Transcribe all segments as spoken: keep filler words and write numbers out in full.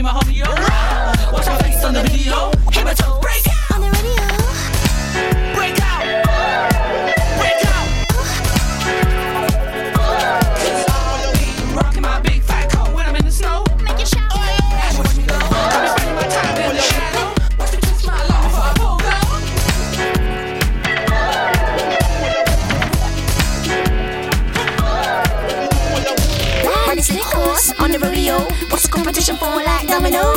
my homie, yo. Watch my face on the video. Hit my toe, break out. On the radio. Break out. Break out. Rocking my big fat coat when I'm in the snow. Make it shout. Watch me go. I'll be spending my time in the shadow. Watch me twist my love before I pull go. Party slick horse on the rodeo. What's the competition for like dominoes?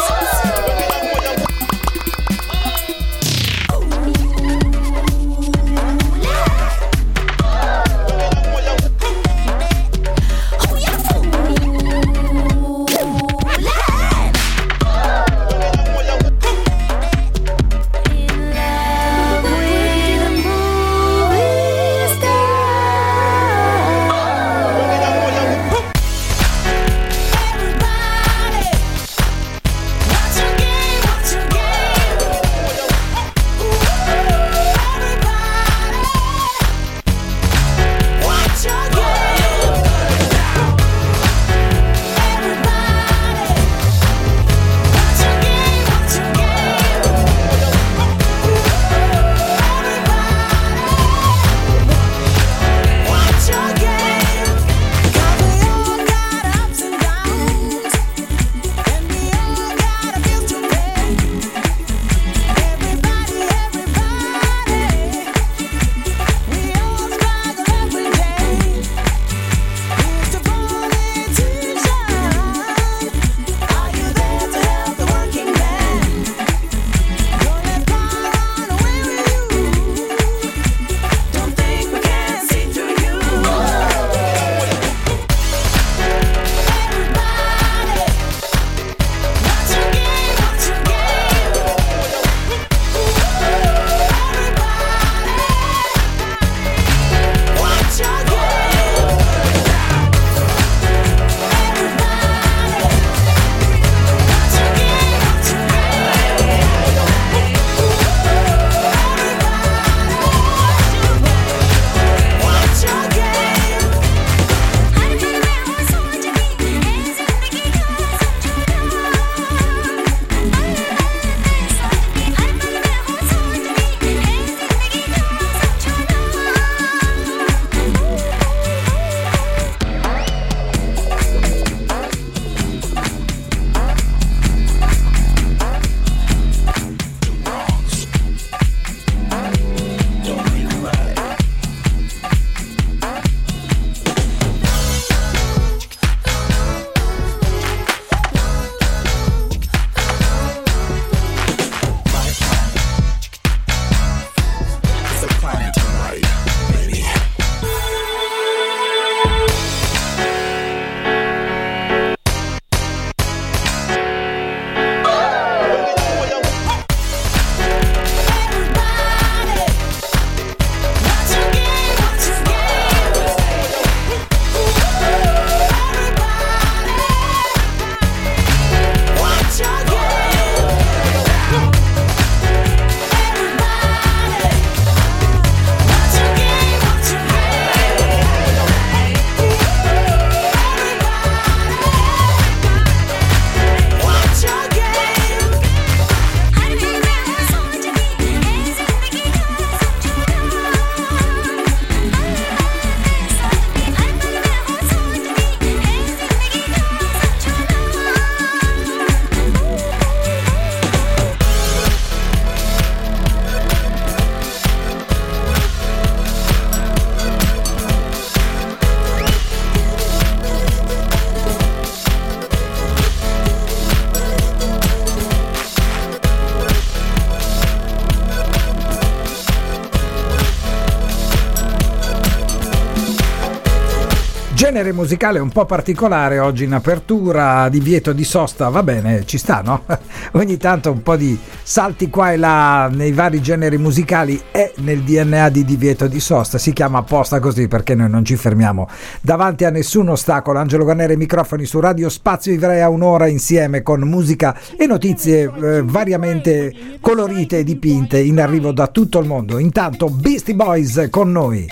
Genere musicale un po' particolare oggi in apertura, divieto di sosta, va bene, ci sta, no? Ogni tanto un po' di salti qua e là nei vari generi musicali è nel D N A di divieto di sosta, si chiama apposta così perché noi non ci fermiamo davanti a nessun ostacolo. Angelo Guarneri, microfoni su Radio Spazio Ivrea, un'ora insieme con musica e notizie eh, variamente colorite e dipinte in arrivo da tutto il mondo. Intanto Beastie Boys con noi.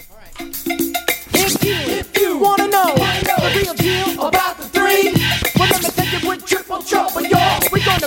Wanna know the real deal about the three? Well, let me take it with triple trouble, y'all. We gon'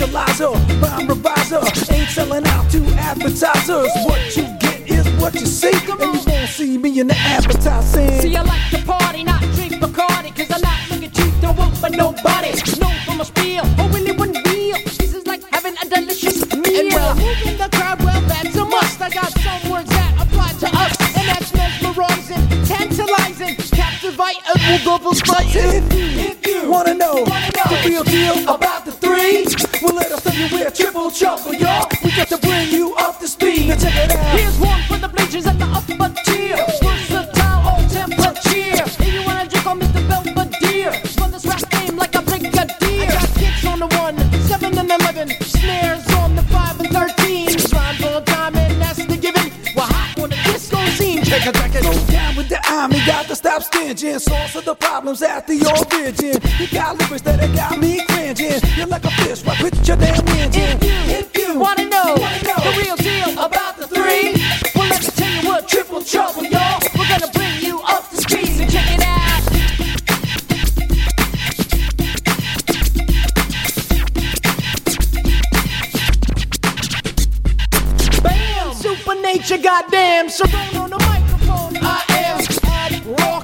analyzer, rhyme reviser, ain't selling out to advertisers. What you get is what you see, and you won't see me in the advertising. See, I like to party, not drink Bacardi, cause I'm not looking cheap, don't work for nobody. No from a spiel, oh really wouldn't feel. This is like having a delicious meal. And well, moving the crowd, well that's a must. I got some words that apply to us, and that's mesmerizing, tantalizing, captivating, will double spices. If you, if you wanna know, wanna know the real deal about the three, well let us tell you we're triple trouble, y'all. We got to bring you up to speed. Now check it out. Here's one for the bleachers and the upper tier. Versatile, all temperature. If you wanna drink on Mister Belvedere, run this rap game like a brigadier. I got kicks on the one, seven and eleven, snares on the five and thirteen. Rhymes on time and that's the given. We're hot on the disco scene. Check it, check it. Go down with the army, got to stop stinging. Source of the problems at the origin. You got lyrics that have got me cringing. You're like a fish, right with your damn engine. If you, if you wanna know, wanna know the real deal about the three, well let me tell you what triple trouble, y'all. We're gonna bring you up to speed, so check it out. Bam! Super nature, goddamn, Cerrone on the microphone. I am Ad Rock,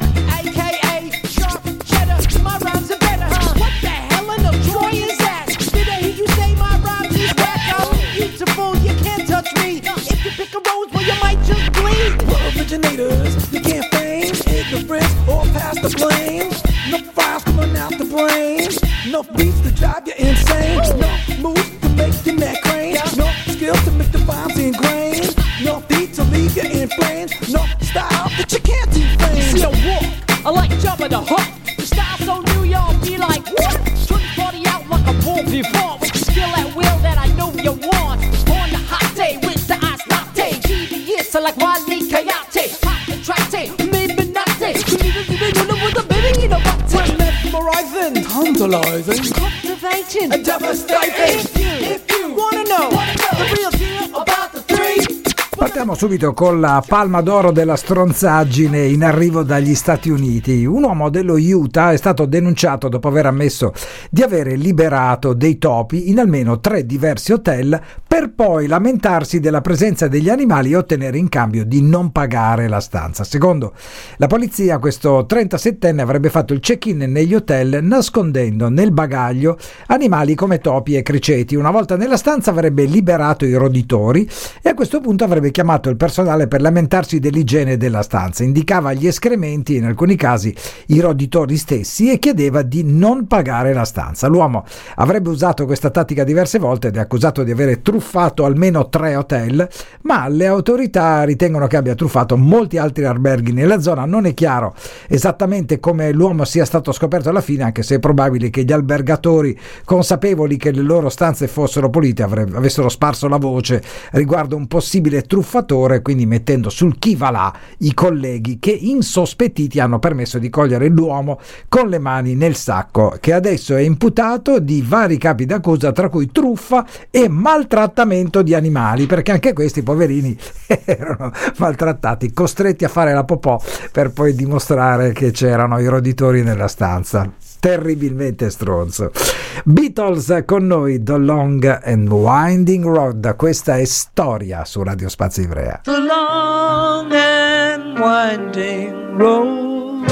aka Sharp Cheddar. My rhymes are better, huh? What the hell in the Troy is that? Did I hear you say my rhymes is whack? I'm beautiful, you can't touch me. If you pick a rose, well you might just bleed. we're originators, you can't feign ignorance or pass the blame. No files coming out the brain, no beats to drive you insane, no moves to make your neck crane, no skills to make the rhymes ingrained, no beat to leave you in flames, no style that you can't defame. See a walk, I like jumping the hook. The style so new, y'all be like, what? Turn the party out like a bull before. With the skill at will that I know you want. On the hot day with the ice latte. G B S, I like Wally Coyote. Hot and trite, maybe not day. You know what the baby, you know what? We're mesmerizing, tantalizing, Cultivating, and devastating. If you, if you wanna know, wanna know the real deal about the three. Partiamo subito con la palma d'oro della stronzaggine in arrivo dagli Stati Uniti. Un uomo dello Utah è stato denunciato dopo aver ammesso di avere liberato dei topi in almeno tre diversi hotel per poi lamentarsi della presenza degli animali e ottenere in cambio di non pagare la stanza. Secondo la polizia, questo trentasettenne avrebbe fatto il check-in negli hotel nascondendo nel bagaglio animali come topi e criceti. Una volta nella stanza avrebbe liberato i roditori e a questo punto avrebbe chiamato il personale per lamentarsi dell'igiene della stanza. Indicava gli escrementi, in alcuni casi i roditori stessi, e chiedeva di non pagare la stanza. L'uomo avrebbe usato questa tattica diverse volte ed è accusato di avere truffato almeno tre hotel, ma le autorità ritengono che abbia truffato molti altri alberghi nella zona. Non è chiaro esattamente come l'uomo sia stato scoperto alla fine, anche se è probabile che gli albergatori, consapevoli che le loro stanze fossero pulite, avessero sparso la voce riguardo un possibile truffatore, quindi mettendo sul chi va là i colleghi che, insospettiti, hanno permesso di cogliere l'uomo con le mani nel sacco, che adesso è imputato di vari capi d'accusa, tra cui truffa e maltrattamento di animali, perché anche questi poverini erano maltrattati, costretti a fare la popò per poi dimostrare che c'erano i roditori nella stanza. Terribilmente stronzo. Beatles con noi, The Long and Winding Road. Questa è Storia su Radio Spazio Ivrea. The long and winding road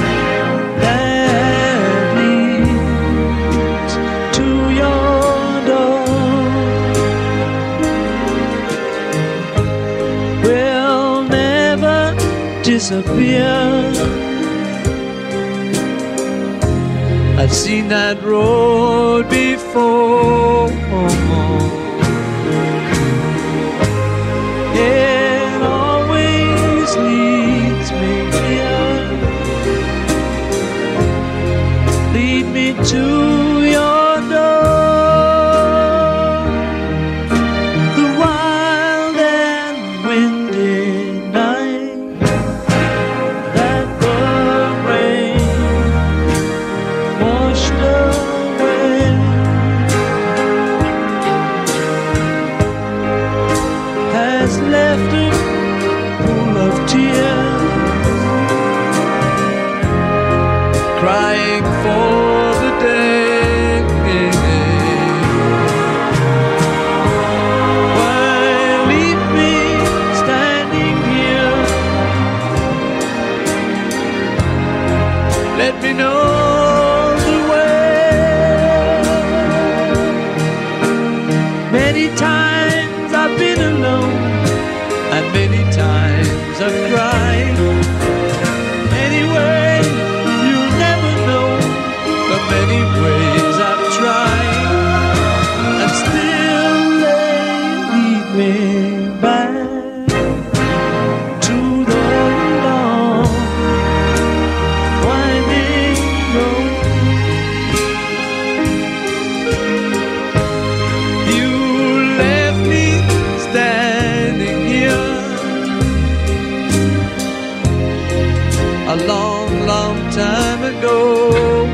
that leads to your door will never disappear. I've seen that road before. It always leads me here. Lead me to your door. The wild and windy night that the rain washed away has left a pool of tears, crying for the day time ago.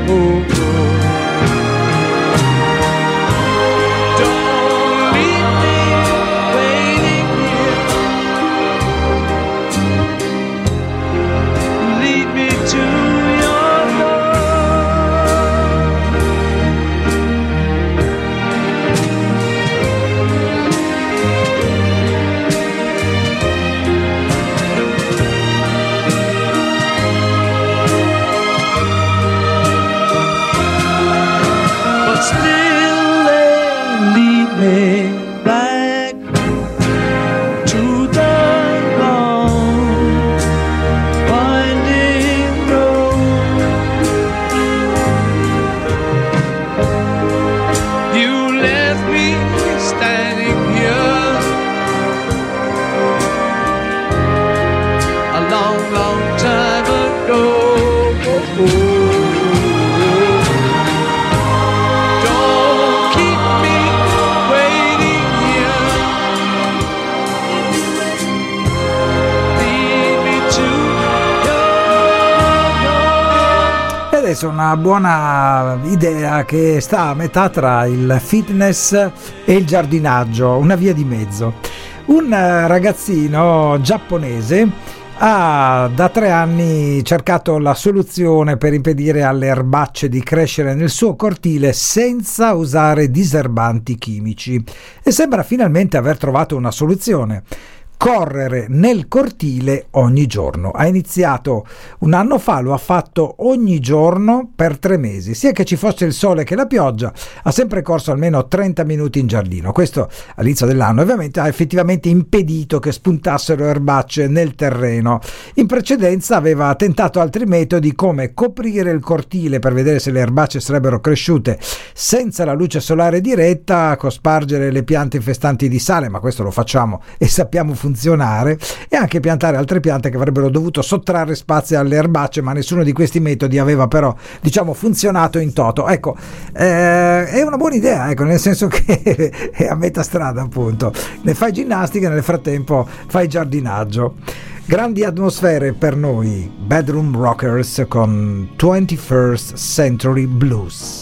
Don't leave me waiting here. Lead me to your still they lead me back to the long winding road. You left me standing here a long, long time ago. Adesso una buona idea che sta a metà tra il fitness e il giardinaggio, una via di mezzo. Un ragazzino giapponese ha da tre anni cercato la soluzione per impedire alle erbacce di crescere nel suo cortile senza usare diserbanti chimici e sembra finalmente aver trovato una soluzione: correre nel cortile ogni giorno. Ha iniziato un anno fa, lo ha fatto ogni giorno per tre mesi, sia che ci fosse il sole che la pioggia. Ha sempre corso almeno trenta minuti in giardino. Questo all'inizio dell'anno ovviamente ha effettivamente impedito che spuntassero erbacce nel terreno. In precedenza aveva tentato altri metodi, come coprire il cortile per vedere se le erbacce sarebbero cresciute senza la luce solare diretta, cospargere le piante infestanti di sale, ma questo lo facciamo e sappiamo funzionare, e anche piantare altre piante che avrebbero dovuto sottrarre spazio alle erbacce, ma nessuno di questi metodi aveva però, diciamo, funzionato in toto. Ecco, eh, è una buona idea, ecco, nel senso che è a metà strada, appunto. Ne fai ginnastica, nel frattempo fai giardinaggio. Grandi atmosfere per noi, Bedroom Rockers con twenty-first Century Blues.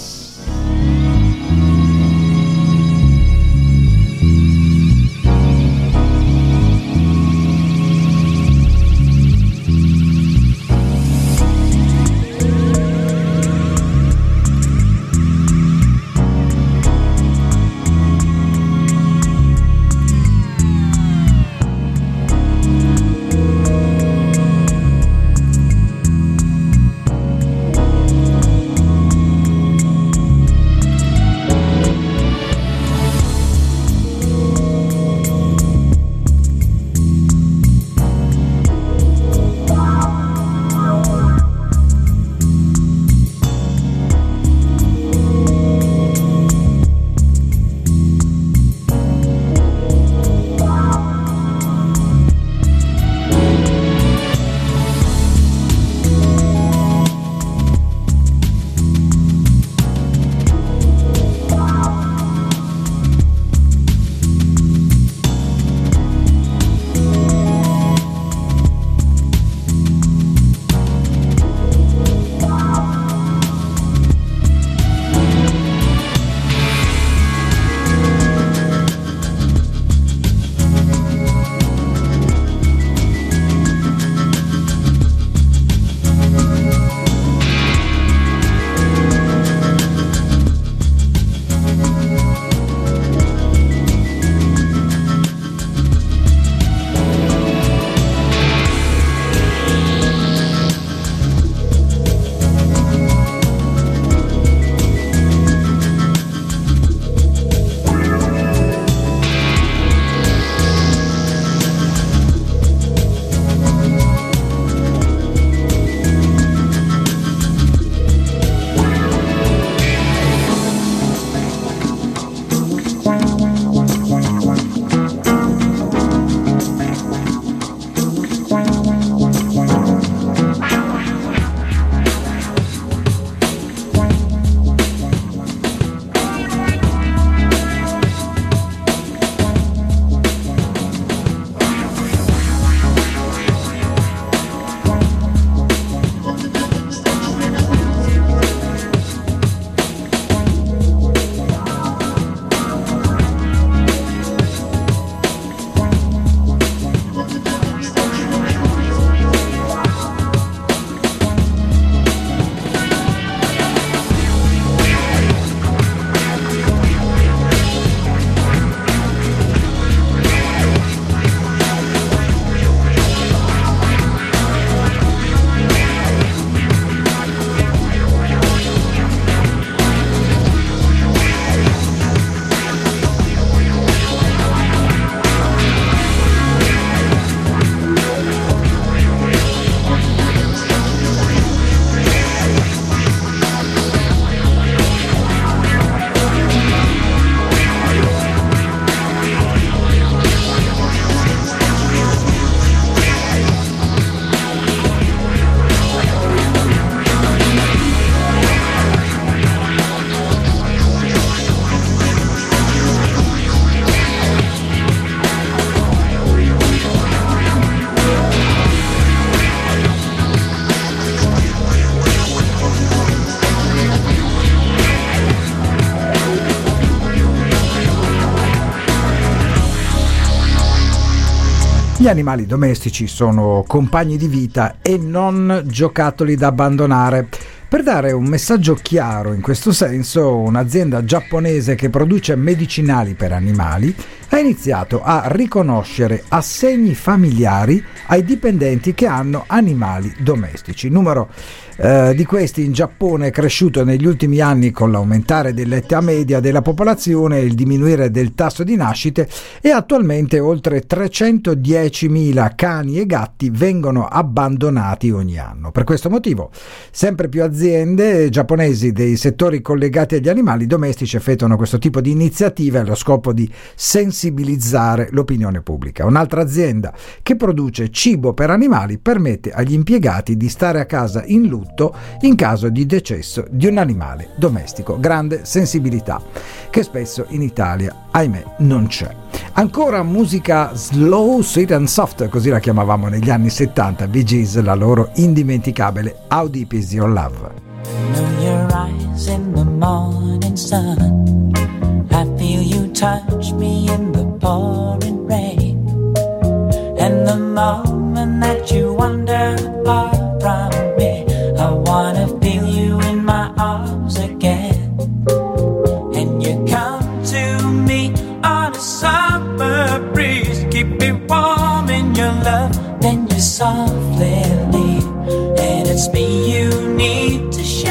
Gli animali domestici sono compagni di vita e non giocattoli da abbandonare. Per dare un messaggio chiaro in questo senso, un'azienda giapponese che produce medicinali per animali ha iniziato a riconoscere assegni familiari ai dipendenti che hanno animali domestici. Il numero eh, di questi in Giappone è cresciuto negli ultimi anni con l'aumentare dell'età media della popolazione e il diminuire del tasso di nascite, e attualmente oltre trecentodiecimila cani e gatti vengono abbandonati ogni anno. Per questo motivo sempre più aziende giapponesi dei settori collegati agli animali domestici effettuano questo tipo di iniziative allo scopo di sensibilizzare l'opinione pubblica. Un'altra azienda che produce cibo per animali permette agli impiegati di stare a casa in lutto in caso di decesso di un animale domestico. Grande sensibilità che spesso in Italia, ahimè, non c'è. Ancora musica slow, sweet and soft, così la chiamavamo negli anni settanta, Bee Gees, la loro indimenticabile How Deep Is Your Love. Know your eyes in the morning sun. I feel you touch me in the pouring rain. And the moment that you wander far from me, I wanna feel you in my arms again. And you come to me on a summer breeze, keep me warm in your love, then you softly leave. And it's me you need to show.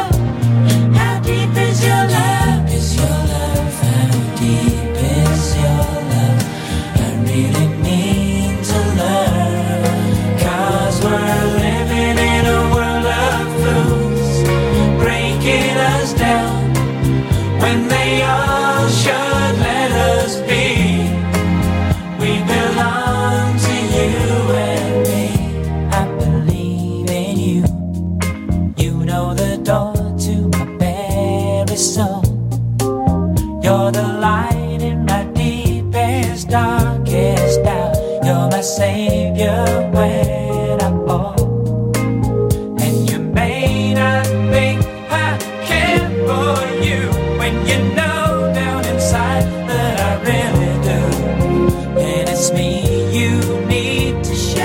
How deep is your love? Is your love? How deep is your love? I really need to learn. 'Cause we're living in a world of fools, breaking us down when they all should let us be. We belong to you and me. I believe in you. You know the door to my very soul. You're the light in my deepest, darkest doubt. You're my savior when I fall. And you may not think I care for you, when you know down inside that I really do. And it's me you need to show.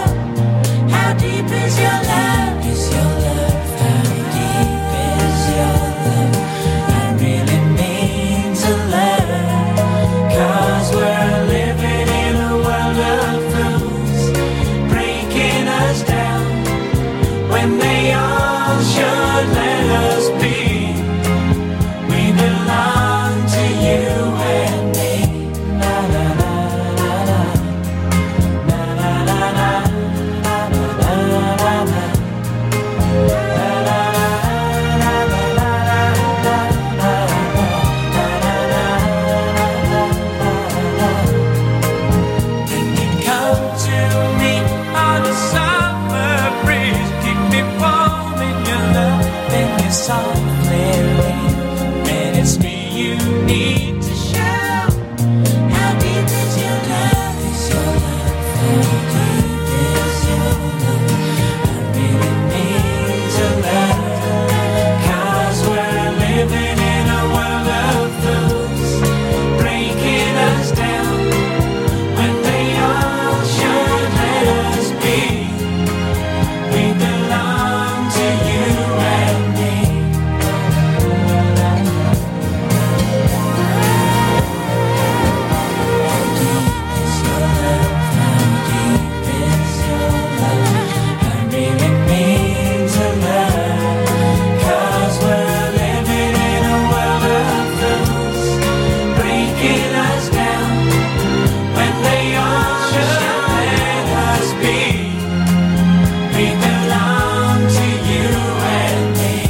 How deep is your love? Is your love? How deep is your love? I really need to learn. 'Cause we're living in a world of fools, breaking us down when they all should let us be. We belong to you and me. Na na na na na. Na na na na. Na na na na na. Na na na na na. Can you come to me on a summer breeze, keep me warm in your love, then you softly leave. And it's me you need to show. How deep is your love? Is your love? How deep is your love? I really need to learn. 'Cause we're living in a world of fools, breaking us down when they all should let us be. We belong to you and me. How deep is your love? How deep is your love? I really need to learn. 'Cause we're living in a world of fools, breaking us down when they all should let us be. We belong to you and me.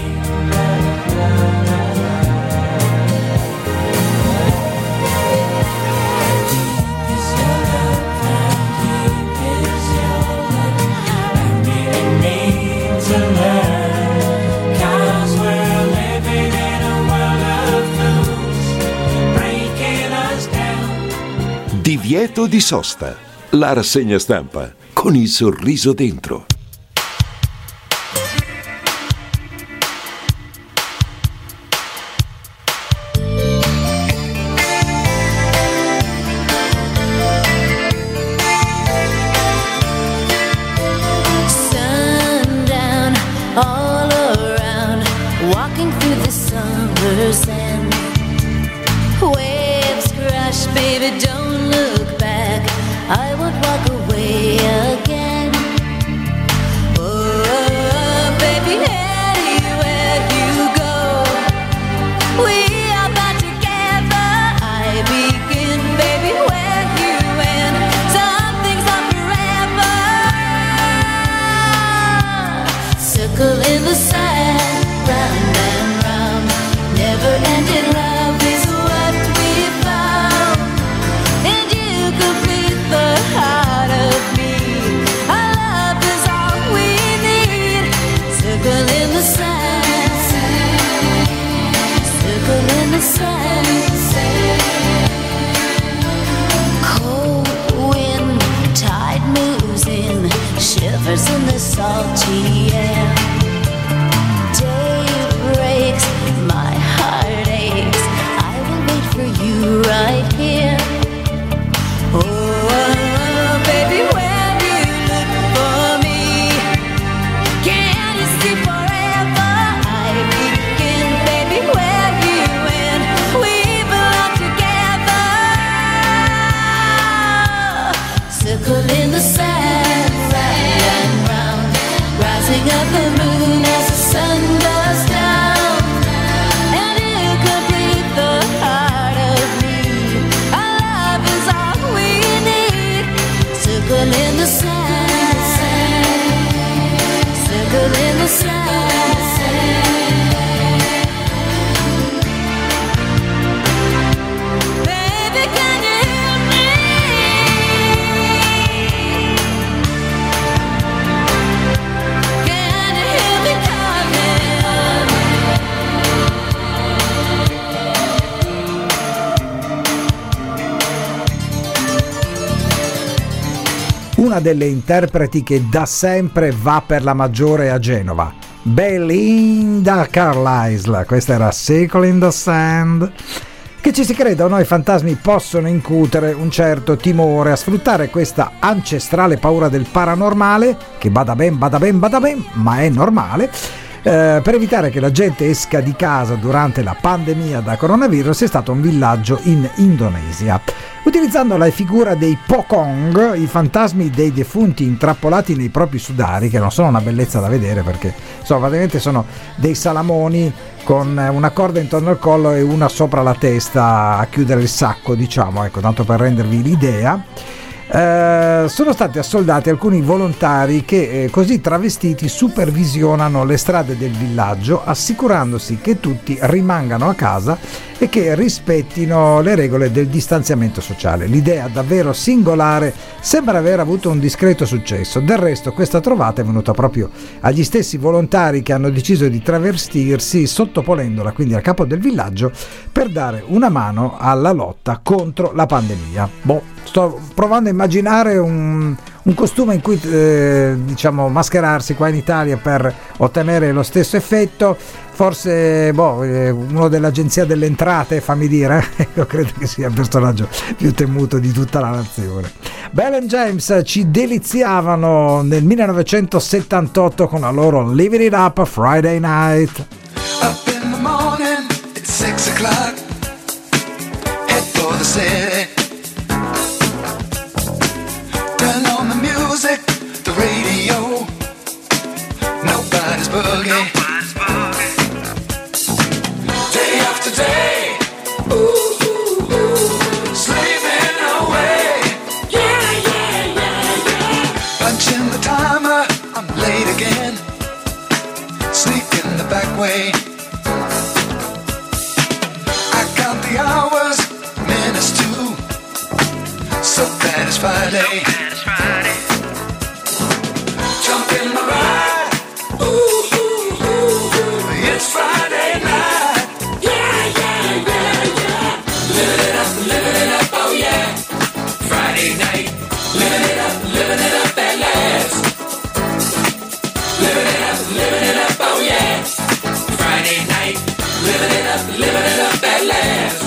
How deep is your love? How deep is your love? I really need to learn. 'Cause we're living in a world of fools, breaking us down. Divieto di sosta. La rassegna stampa con il sorriso dentro. baby, don't look back. I won't walk away again. Oh, baby, anywhere you go, we are bound together. I begin, baby, where you end. Some things are forever. Circle in the sand, round and round. Never ending love is what we found. And you complete the heart of me. Our love is all we need. Circle in the sand, circle in the sand. Cold wind, tide moves in, shivers in the salty air. Day breaks, my heart aches. I will wait for you right here. Oh, baby, when you look for me, can you see forever? I begin, baby, where you end. We belong together. Circle in the sand, round and round, rising up the moon as the sun goes down. And you complete the heart of me. Our love is all we need. Circle in the sand, circle in the sand. Baby, can you hear me? Can you hear me coming? Una delle interpreti che da sempre va per la maggiore a Genova, Belinda Carlisle. Questa era Circle in the Sand. Che ci si creda o no, i fantasmi possono incutere un certo timore. A sfruttare questa ancestrale paura del paranormale, che bada ben, bada ben, bada ben, ma è normale, eh, per evitare che la gente esca di casa durante la pandemia da coronavirus, è stato un villaggio in Indonesia. Utilizzando la figura dei Pocong, i fantasmi dei defunti intrappolati nei propri sudari, che non sono una bellezza da vedere perché insomma, praticamente sono dei salamoni con una corda intorno al collo e una sopra la testa a chiudere il sacco, diciamo, ecco, tanto per rendervi l'idea. Eh, sono stati assoldati alcuni volontari che eh, così travestiti supervisionano le strade del villaggio, assicurandosi che tutti rimangano a casa e che rispettino le regole del distanziamento sociale. L'idea davvero singolare sembra aver avuto un discreto successo. Del resto questa trovata è venuta proprio agli stessi volontari che hanno deciso di travestirsi, sottoponendola quindi al capo del villaggio per dare una mano alla lotta contro la pandemia. Boh, sto provando a immaginare un, un costume in cui eh, diciamo mascherarsi qua in Italia per ottenere lo stesso effetto. Forse boh, uno dell'agenzia delle entrate, fammi dire, io credo che sia il personaggio più temuto di tutta la nazione. Bell and James ci deliziavano nel millenovecentosettantotto con la loro Living It Up Friday Night. Up in the morning, it's six o'clock. Head for the city. Turn on the music, the radio. Nobody's boogie. Day after day, ooh, ooh, ooh, slaving away. Yeah, yeah, yeah, yeah. Punching the timer, I'm late again. Sneaking the back way. I count the hours, minutes too. So glad it's Friday. Jump in the ride. Ooh, ooh, ooh, ooh. It's Friday night. Yeah, yeah, yeah, yeah. Living it up, living it up, oh yeah. Friday night. Living it up, living it up at last. Living it up, living it up, oh yeah. Friday night. Living it up, living it up at last.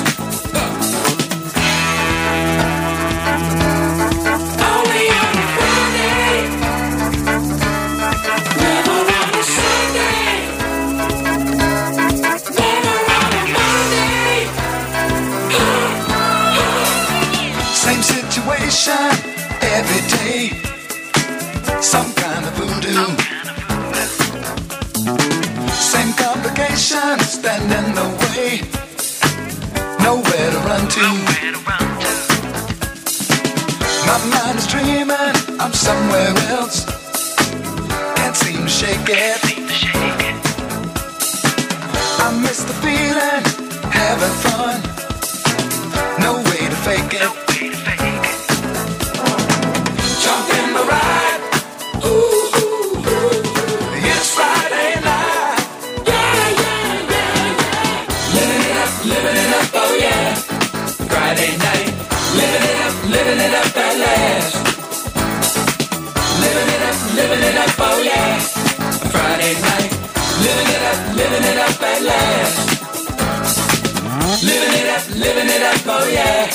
Only on a Friday. Never on a Sunday. Never on a Monday. My mind is dreaming, I'm somewhere else. Can't seem to shake it. I miss the feeling, having fun. No way to fake it. Jump in the ride. Ooh, ooh, ooh. It's Friday night. Yeah, yeah, yeah, yeah. Living it up, living it up, oh yeah. Friday night. Living it up, living it up at last. Living it up, living it up, oh yeah. Friday night. Living it up, living it up at last. Living it up, living it up, oh yeah.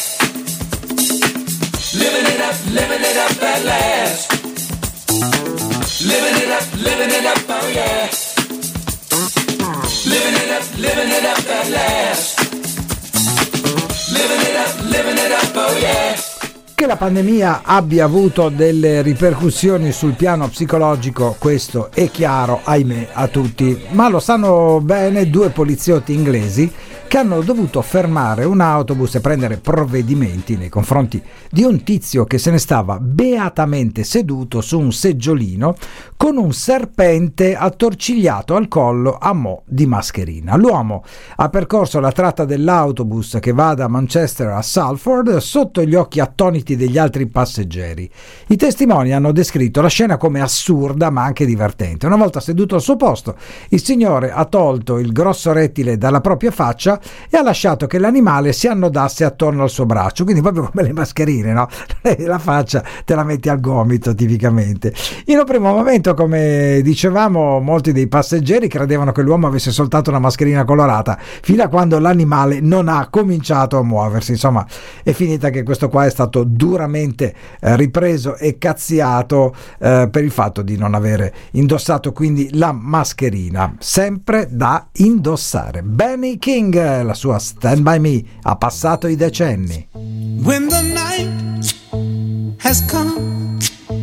Living it up, living it up at last. Living it up, living it up, oh yeah. Living it up, living it up at last. Living it up, living it up, oh yeah. Che la pandemia abbia avuto delle ripercussioni sul piano psicologico, questo è chiaro, ahimè, a tutti, ma lo sanno bene due poliziotti inglesi che hanno dovuto fermare un autobus e prendere provvedimenti nei confronti di un tizio che se ne stava beatamente seduto su un seggiolino con un serpente attorcigliato al collo a mo' di mascherina. L'uomo ha percorso la tratta dell'autobus che va da Manchester a Salford sotto gli occhi attoniti degli altri passeggeri. I testimoni hanno descritto la scena come assurda ma anche divertente. Una volta seduto al suo posto, il signore ha tolto il grosso rettile dalla propria faccia e ha lasciato che l'animale si annodasse attorno al suo braccio, quindi proprio come le mascherine, no? La faccia te la metti al gomito tipicamente. In un primo momento, come dicevamo, molti dei passeggeri credevano che l'uomo avesse soltanto una mascherina colorata, fino a quando l'animale non ha cominciato a muoversi. Insomma, è finita che questo qua è stato duramente eh, ripreso e cazziato eh, per il fatto di non avere indossato quindi la mascherina, sempre da indossare. Benny King, la sua Stand By Me, ha passato i decenni. When the night has come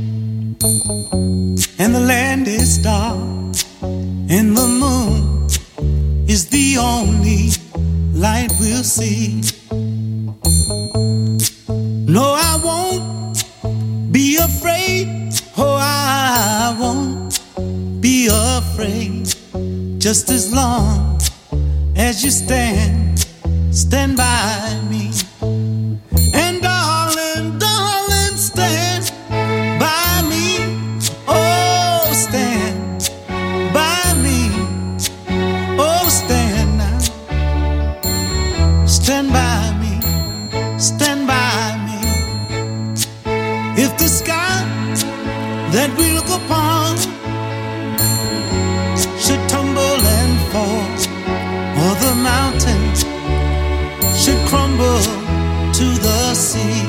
and the land is dark and the moon is the only light we'll see, no, I won't be afraid, oh, I won't be afraid, just as long as you stand, stand by me. And darling, darling, stand by me. Oh, stand by me. Oh, stand now. Stand by me. Stand by me. If the sky that we look upon should tumble and fall, or the mountains should crumble to the sea,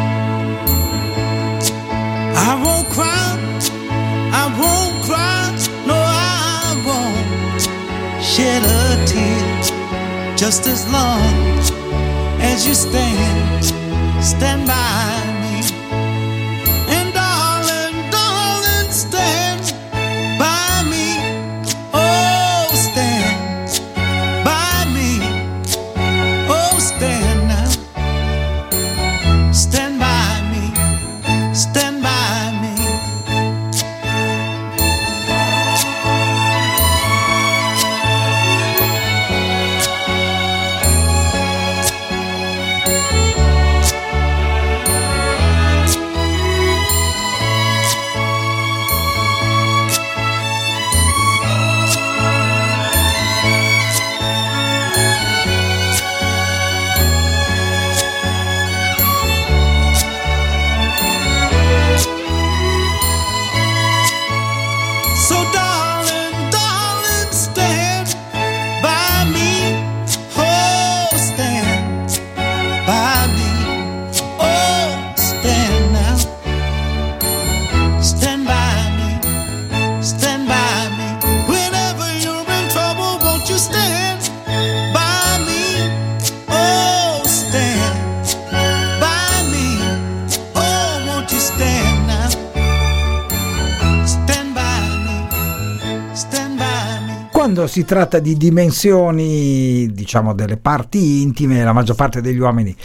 I won't cry, I won't cry, no, I won't shed a tear, just as long as you stand, stand by me. And darling, darling, stand by me. Oh, stand by me. Oh, stand now. Stand by me. Stand by me. Quando si tratta di dimensioni, diciamo, delle parti intime, la maggior parte degli uomini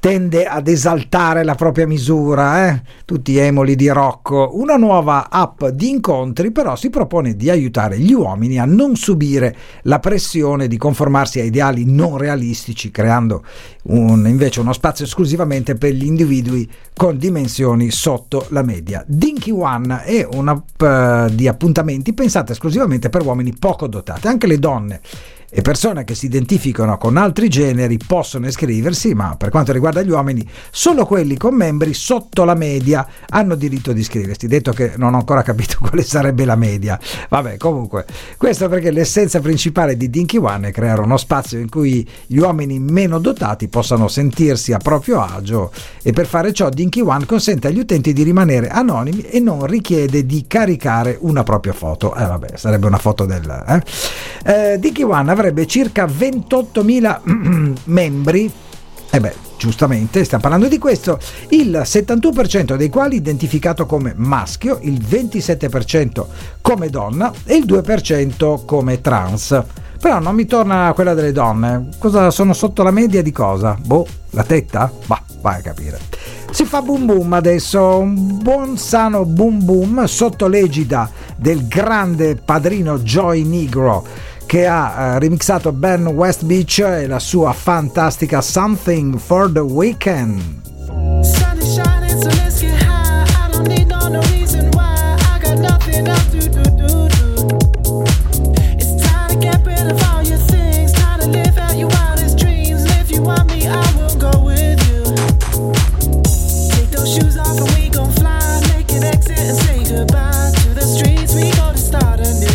tende ad esaltare la propria misura, eh? Tutti emoli di Rocco. Una nuova app di incontri però si propone di aiutare gli uomini a non subire la pressione di conformarsi a ideali non realistici, creando un, invece uno spazio esclusivamente per gli individui con dimensioni sotto la media. Dinky One è un'app uh, di appuntamenti pensata esclusivamente per uomini poco dotati. Anche le donne e persone che si identificano con altri generi possono iscriversi, ma per quanto riguarda gli uomini solo quelli con membri sotto la media hanno diritto di iscriversi. Detto che non ho ancora capito quale sarebbe la media, vabbè, comunque questo perché l'essenza principale di Dinky One è creare uno spazio in cui gli uomini meno dotati possano sentirsi a proprio agio, e per fare ciò Dinky One consente agli utenti di rimanere anonimi e non richiede di caricare una propria foto. Eh vabbè, sarebbe una foto del eh? Eh, Dinky One avrebbe circa ventottomila membri, e beh, giustamente stiamo parlando di questo, il settantuno per cento dei quali identificato come maschio, il ventisette per cento come donna e il due per cento come trans. Però non mi torna quella delle donne. Cosa sono sotto la media di cosa? Boh, la tetta? Bah, vai a capire. Si fa boom boom adesso, un buon sano boom boom sotto l'egida del grande padrino Joey Negro, che ha uh, remixato Ben West Beach e la sua fantastica Something for the Weekend. Sun is shining, so let's get high. I don't need no, no reason why. I got nothing else to do, do, do. It's time to get rid of all your things. Time to live out your wildest dreams. And if you want me, I will go with you. Take those shoes off and we gon' fly. Make an exit and say goodbye to the streets. We gonna start anew.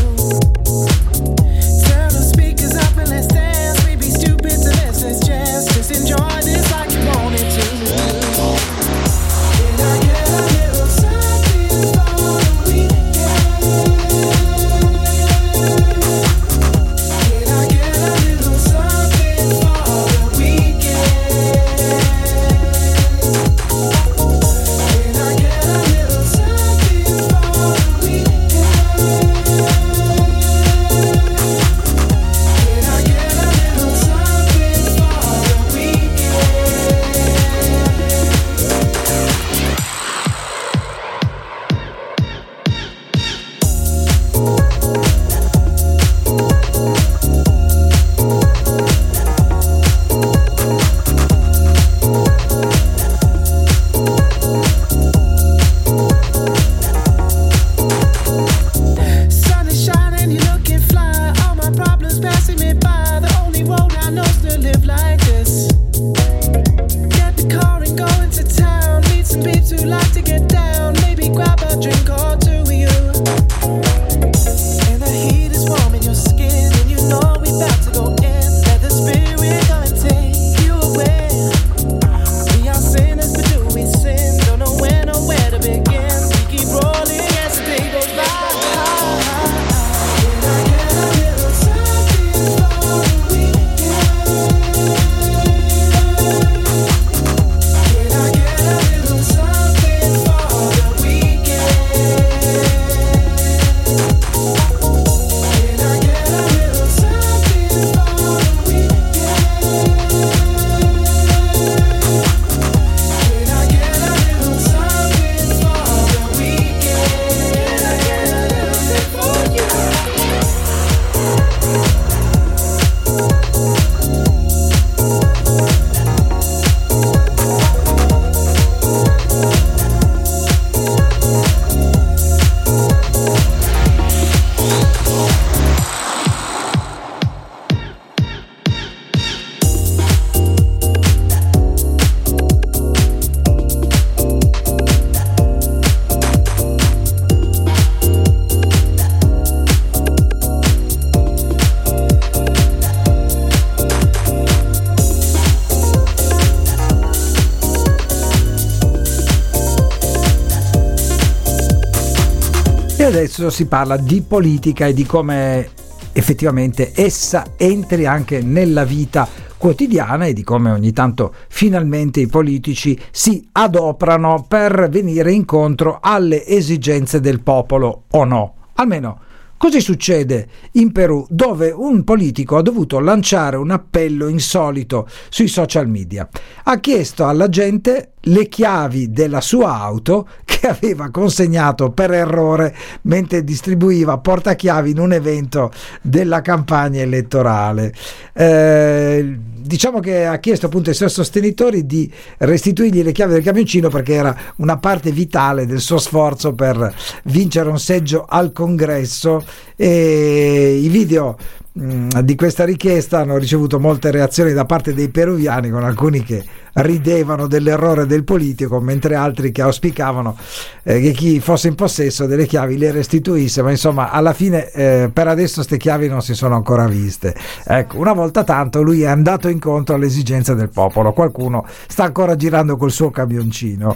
Let's dance, we be stupid, so let's just just enjoy this like you wanted to. Can I get a little something for the weekend? Can I get a little something for the weekend? Can I get a little something for the weekend? Adesso si parla di politica e di come effettivamente essa entri anche nella vita quotidiana e di come ogni tanto finalmente i politici si adoperano per venire incontro alle esigenze del popolo, o no? Almeno Così succede in Perù, dove un politico ha dovuto lanciare un appello insolito sui social media. Ha chiesto alla gente le chiavi della sua auto che aveva consegnato per errore mentre distribuiva portachiavi in un evento della campagna elettorale. Eh, diciamo che ha chiesto appunto ai suoi sostenitori di restituirgli le chiavi del camioncino, perché era una parte vitale del suo sforzo per vincere un seggio al Congresso, e i video mh, di questa richiesta hanno ricevuto molte reazioni da parte dei peruviani, con alcuni che ridevano dell'errore del politico, mentre altri che auspicavano eh, che chi fosse in possesso delle chiavi le restituisse. Ma insomma, alla fine eh, per adesso queste chiavi non si sono ancora viste. Ecco, una volta tanto lui è andato incontro alle esigenze del popolo. Qualcuno sta ancora girando col suo camioncino.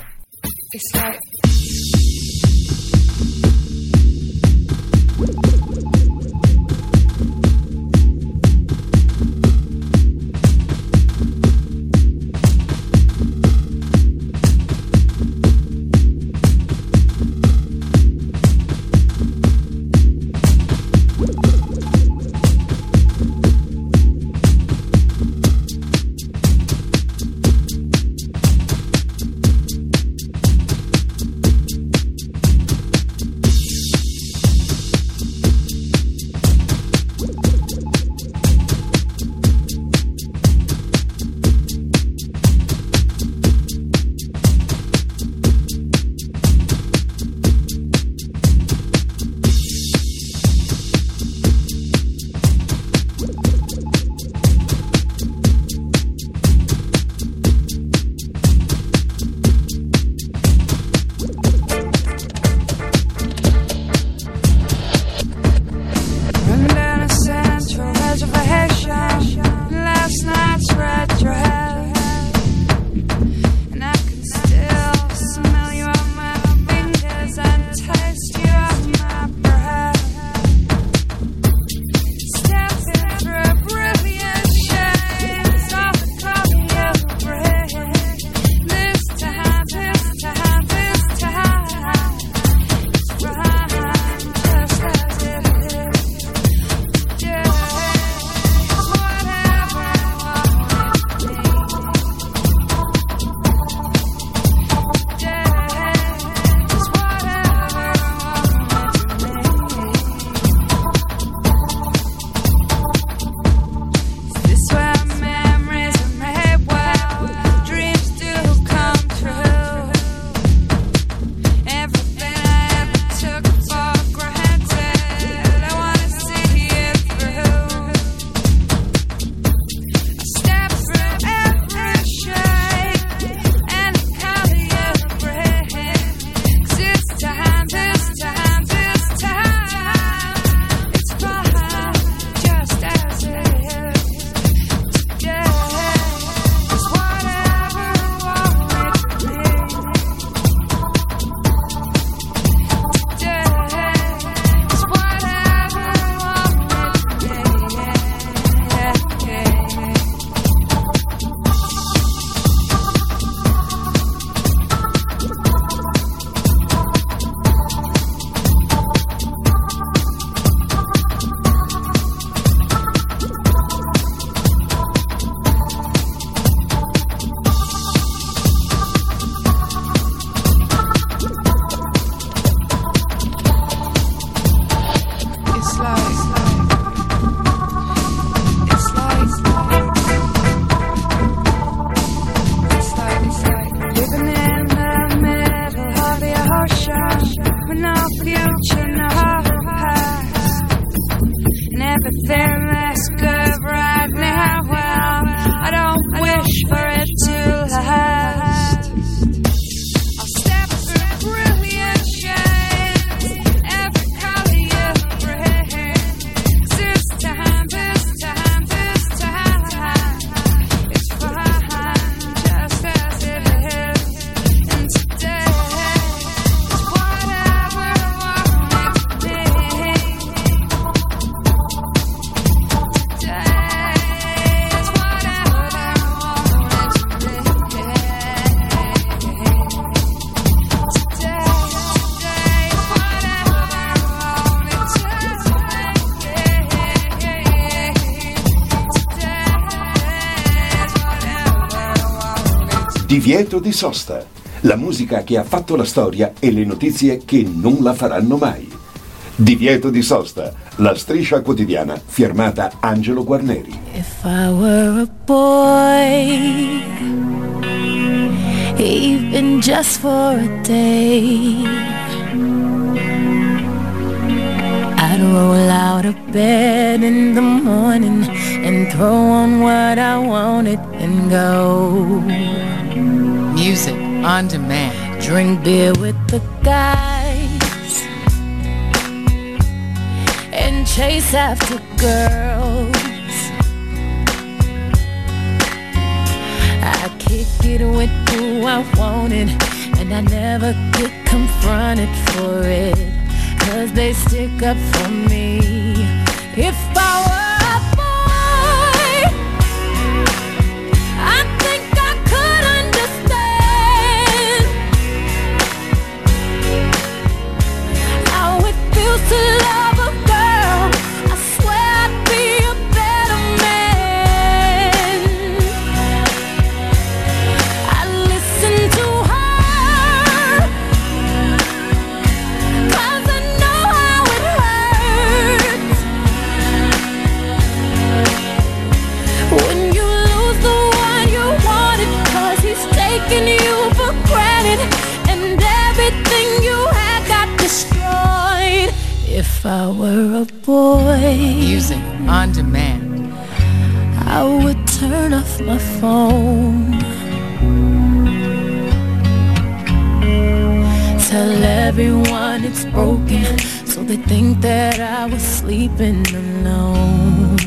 Divieto di sosta. La musica che ha fatto la storia e le notizie che non la faranno mai. Divieto di sosta. La striscia quotidiana firmata Angelo Guarneri. If I were a boy, even just for a day, I'd roll out of bed in the morning and throw on what I wanted and go. Music on demand. Drink beer with the guys and chase after girls. I kick it with who I wanted, and I never get confronted for it, 'cause they stick up for me. If I were a boy, I think I could understand how it feels to love a girl. I swear I'd be a better man. I listen to her, 'cause I know how it hurts when you lose the one you wanted, 'cause he's taking you for granted and everything you had got destroyed. If I were a boy, Music on demand. I would turn off my phone, tell everyone it's broken, so they think that I was sleeping alone.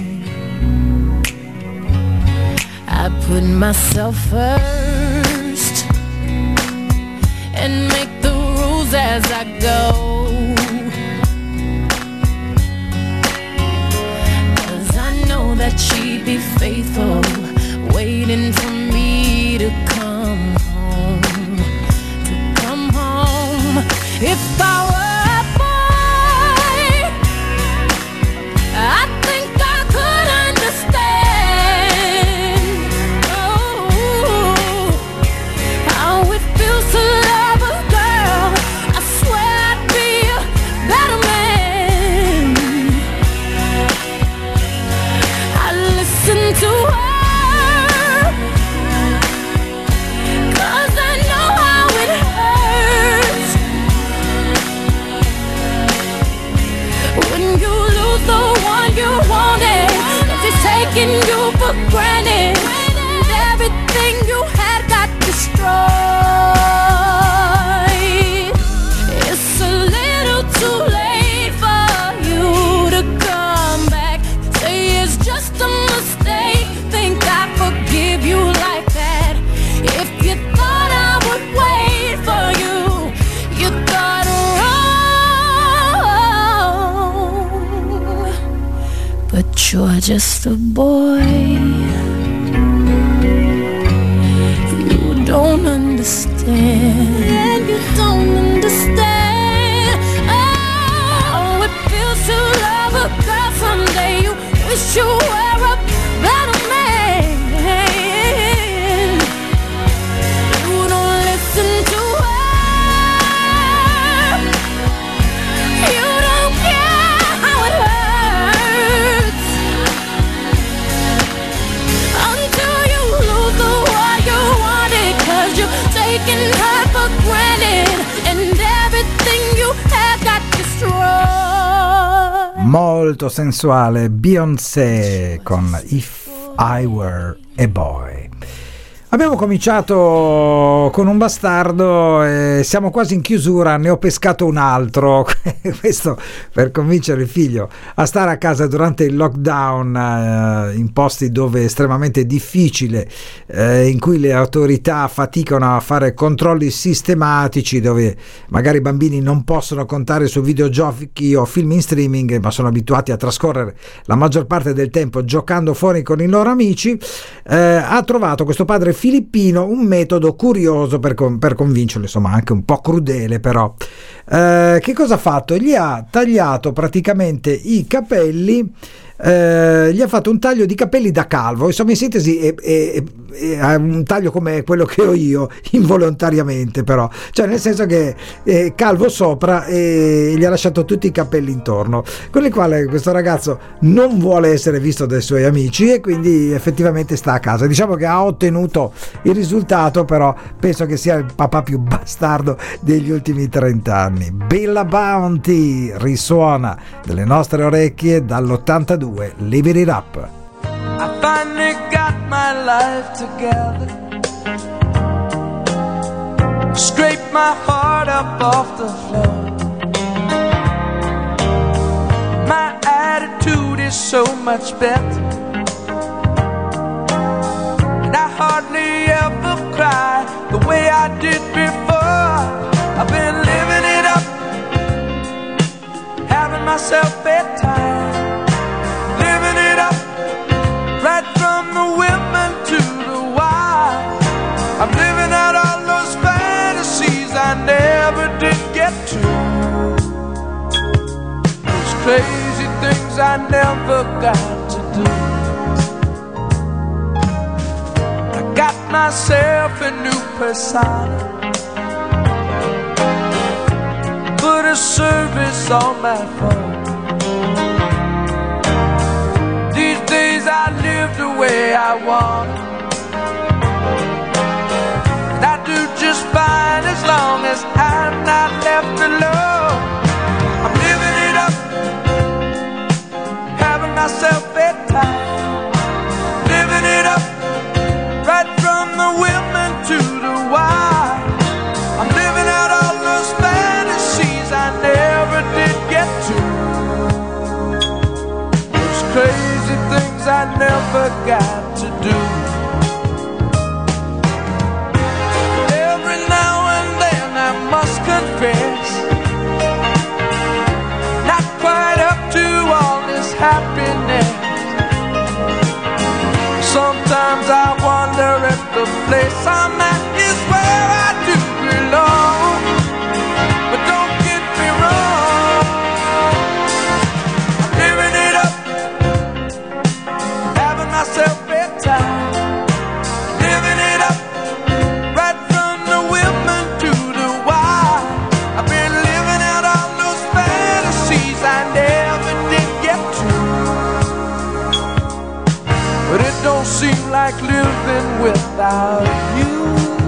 I put myself first and make the rules as I go, 'cause I know that she'd be faithful, waiting for me to come home, to come home. If I were a boy, I think I could understand, oh, how it feels to love a girl. I swear I'd be a better man. I listen to her, 'cause I know how it hurts when you lose the one you wanted, 'cause he's taking you for granted and everything you had got destroyed. It's a little too late for you to come back, say it's just a mistake, think I forgive you like that. If you thought I would wait for you, you thought wrong, but you're just a boy. You don't understand. You don't understand. Oh, it feels to love a girl someday. You wish you were a better man. You don't listen to her. You don't care how it hurts until you lose the one you wanted, 'cause you're taking her for granted and everything you had got destroyed. Molto sensuale, Beyoncé con If I Were a Boy. Abbiamo cominciato con un bastardo e siamo quasi in chiusura, ne ho pescato un altro, questo per convincere il figlio a stare a casa durante il lockdown, eh, in posti dove è estremamente difficile, eh, in cui le autorità faticano a fare controlli sistematici, dove magari i bambini non possono contare su videogiochi o film in streaming, ma sono abituati a trascorrere la maggior parte del tempo giocando fuori con i loro amici. Eh, ha trovato questo padre filippino un metodo curioso per, con, per convincerlo, insomma anche un po' crudele però. Eh, che cosa ha fatto? Gli ha tagliato praticamente i capelli, eh, gli ha fatto un taglio di capelli da calvo, insomma in sintesi è, è, eh, ha un taglio come quello che ho io, involontariamente però, cioè nel senso che eh, calvo sopra e gli ha lasciato tutti i capelli intorno, con il quale questo ragazzo non vuole essere visto dai suoi amici e quindi effettivamente sta a casa. Diciamo che ha ottenuto il risultato, però penso che sia il papà più bastardo degli ultimi trent'anni. Billa Bounty risuona delle nostre orecchie dall'ottantadue, Live It Up. I finally got my life together, scraped my heart up off the floor. My attitude is so much better, and I hardly ever cry the way I did before. I've been living it up, having myself bedtime, living it up, right from the women to the wild. I'm living out all those fantasies I never did get to, those crazy things I never got to do. I got myself a new persona, put a service on my phone. These days I live the way I want, and I do just fine as long as I'm not left alone. I'm living it up, having myself bedtime, living it up, right from the women to the wild. I'm living out all those fantasies I never did get to, those crazy things I never got to do. Every now and then I must confess, not quite up to all this happiness. Sometimes I wonder if the place I'm at is where I do belong. But don't get me wrong, I'm living it up, having myself bedtime, living it up, right from the women to the wild. I've been living out all those fantasies I never did get to, but it don't seem like living without you.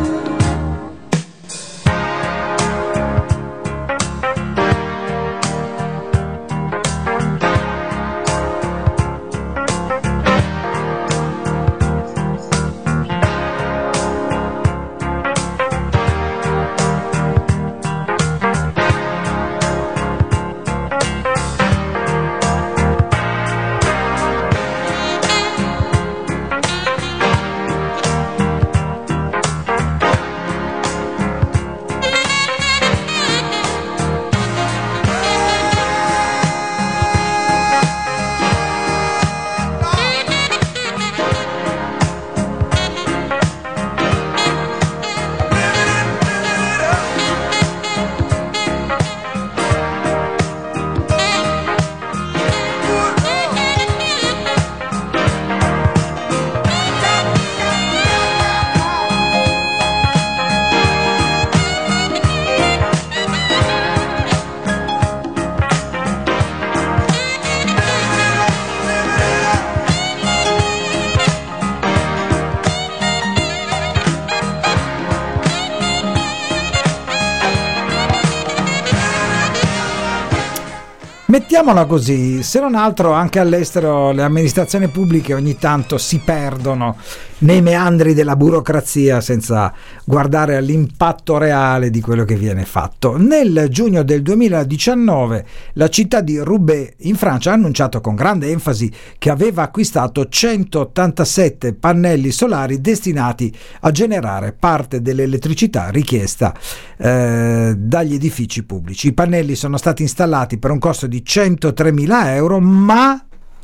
Mettiamola così, se non altro anche all'estero le amministrazioni pubbliche ogni tanto si perdono nei meandri della burocrazia senza guardare all'impatto reale di quello che viene fatto. Nel giugno del duemiladiciannove la città di Roubaix in Francia ha annunciato con grande enfasi che aveva acquistato centottantasette pannelli solari destinati a generare parte dell'elettricità richiesta eh, dagli edifici pubblici. I pannelli sono stati installati per un costo di centotremila euro, ma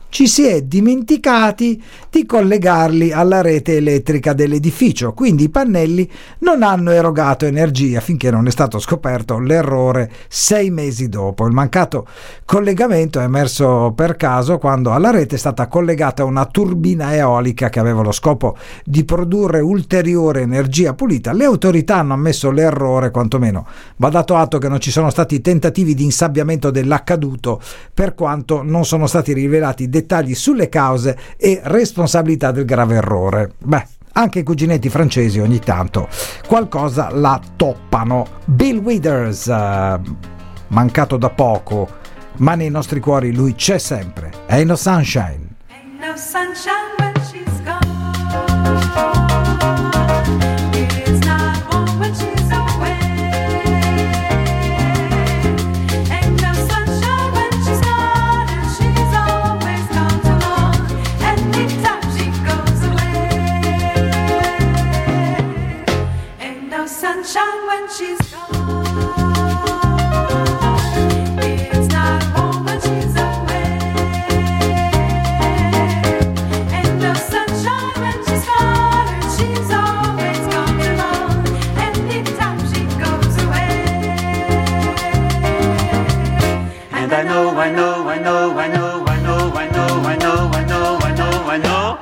ci si è dimenticati di collegarli alla rete elettrica dell'edificio, quindi i pannelli non hanno erogato energia finché non è stato scoperto l'errore sei mesi dopo. Il mancato collegamento è emerso per caso quando alla rete è stata collegata una turbina eolica che aveva lo scopo di produrre ulteriore energia pulita. Le autorità hanno ammesso l'errore, quantomeno va dato atto che non ci sono stati tentativi di insabbiamento dell'accaduto, per quanto non sono stati rivelati dettagli sulle cause e responsabilità del grave errore. Beh, anche i cuginetti francesi ogni tanto qualcosa la toppano. Bill Withers, uh, mancato da poco, ma nei nostri cuori lui c'è sempre. Ain't no sunshine. Ain't no sunshine when she's gone. It's not warm when she's away. Ain't no sunshine when she's gone, and she's always gone too long. Anytime she goes away. Ain't no sunshine when she's gone. It's not warm when she's away. Ain't no sunshine when she's gone, and she's always gone too long. Anytime she goes away. And I know, I know, I know, I know, I know, I know, I know, I know, I know, I know.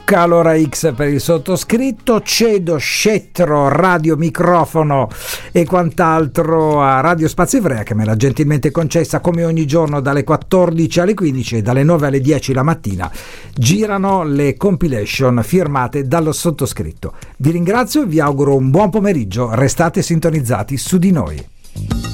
Tocca l'ora X per il sottoscritto, cedo scettro, radio, microfono e quant'altro a Radio Spazio Ivrea, che me l'ha gentilmente concessa come ogni giorno dalle quattordici alle quindici e dalle nove alle dieci la mattina. Girano le compilation firmate dallo sottoscritto. Vi ringrazio e vi auguro un buon pomeriggio, restate sintonizzati su di noi.